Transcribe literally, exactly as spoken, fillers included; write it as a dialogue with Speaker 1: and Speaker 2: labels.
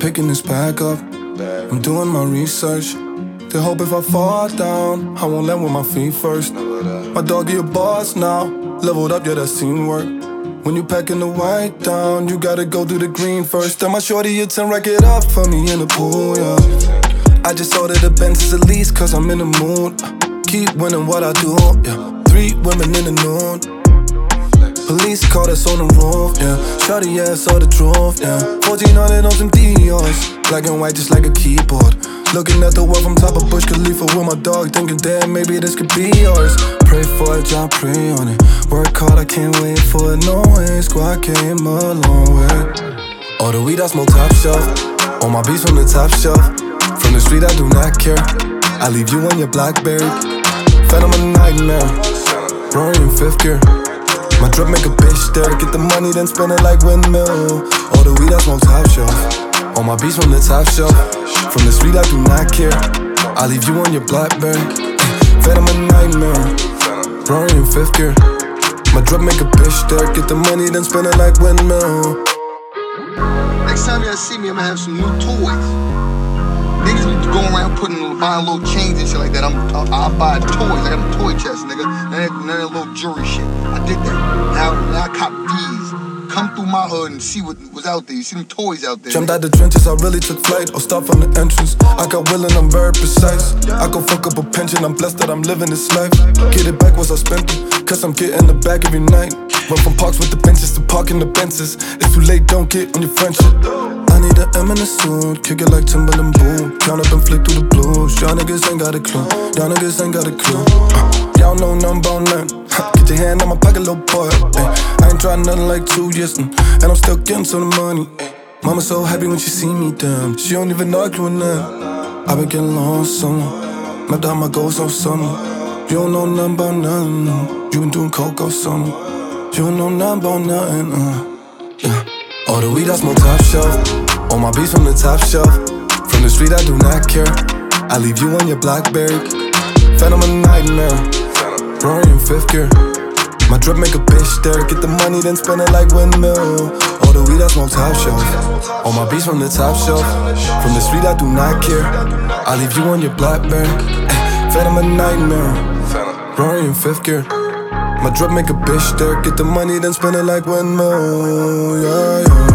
Speaker 1: picking this pack up. I'm doing my research. They hope if I fall down, I won't land with my feet first. My doggy a boss now, leveled up, yeah, that's teamwork. When you packing the white down, you gotta go through the green first. Tell my shorty it's and rack it up for me in the pool, yeah. I just ordered the Benz's at least cause I'm in the mood. Keep winning what I do, yeah. Three women in the noon. Police caught us on the roof, yeah. Shorty, yeah, saw the truth, yeah. fourteen hundred on some Dior's, black and white just like a keyboard. Looking at the world from top of Burj Khalifa with my dog, thinking damn, maybe this could be yours. Pray for it, John, pray on it. Work hard, I can't wait for it. No way, squad came a long way. All the weed I smoke top shelf, all my beats from the top shelf. From the street I do not care, I leave you on your Blackberry. Phantom a nightmare, Rory in fifth gear. My drip make a bitch stare, get the money then spend it like windmill. All the weed I smoke top shelf, all my beats from the top shelf. From the street I do not care, I leave you on your Blackberry. Phantom a nightmare, Rory in fifth gear. My drip make a bitch stare, get the money then spend it like windmill.
Speaker 2: Next time y'all see me, I'ma have some new toys. Niggas be going around putting, buying little chains and shit like that. I'm, I, I buy toys. I got a toy chest, nigga. None of that, none of that little jewelry shit. I did that. Now, now I cop these. Come through my hood and see what was out there. You see them toys out there.
Speaker 1: Jumped out the trenches, I really took flight. I'll start from the entrance. I got will and I'm very precise. I go fuck up a pension, I'm blessed that I'm living this life. Get it back once I spent it, cause I'm getting the bag every night. Went from parks with the benches to parking the Benz's. It's too late, don't get on your friendship. I need an M in a suit, kick it like Timberland boom. Count up and flick through the blues. Y'all niggas ain't got a clue, y'all niggas ain't got a clue. uh, Y'all know nothing about nothing. Get your hand on my pocket, little boy. Ay, I ain't tried nothing like two years, mm, and I'm still getting some money. Ay, mama so happy when she see me, damn. She don't even argue with that. I been getting lonesome, mapped out my goals all summer. You don't know nothing about nothing, no. You been doing coke all summer. You don't know nothing about nothing, uh, yeah. All the weed I smoke top shelf, all my beats from the top shelf. From the street I do not care, I leave you on your Blackberry. Phantom a nightmare, Rory in fifth gear. My drip make a bitch stare, get the money then spend it like windmill. All the weed I smoke top shelf, all my beats from the top shelf. From the street I do not care, I leave you on your Blackberry. Phantom a nightmare, Rory in fifth gear. My drip make a bitch stare, get the money then spend it like windmill, yeah, yeah.